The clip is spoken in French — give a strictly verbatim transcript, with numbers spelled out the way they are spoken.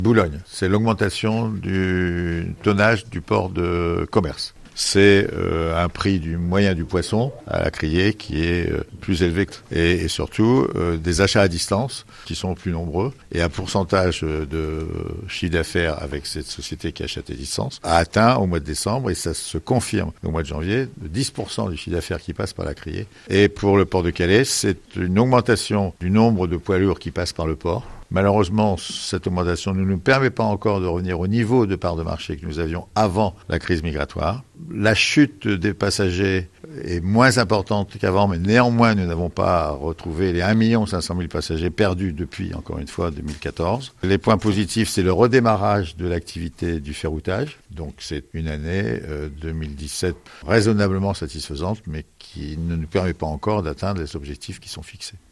Boulogne, c'est l'augmentation du tonnage du port de commerce. C'est euh, un prix du moyen du poisson à la criée qui est euh, plus élevé et, et surtout euh, des achats à distance qui sont plus nombreux et un pourcentage de chiffre d'affaires avec cette société qui achète à distance a atteint au mois de décembre et ça se confirme au mois de janvier de dix pour cent du chiffre d'affaires qui passe par la criée. Et pour le port de Calais, c'est une augmentation du nombre de poids lourds qui passent par le port. Malheureusement, cette augmentation ne nous permet pas encore de revenir au niveau de part de marché que nous avions avant la crise migratoire. La chute des passagers est moins importante qu'avant, mais néanmoins, nous n'avons pas retrouvé les un million cinq cent mille passagers perdus depuis, encore une fois, deux mille quatorze. Les points positifs, c'est le redémarrage de l'activité du ferroutage. Donc, c'est une année euh, deux mille dix-sept raisonnablement satisfaisante, mais qui ne nous permet pas encore d'atteindre les objectifs qui sont fixés.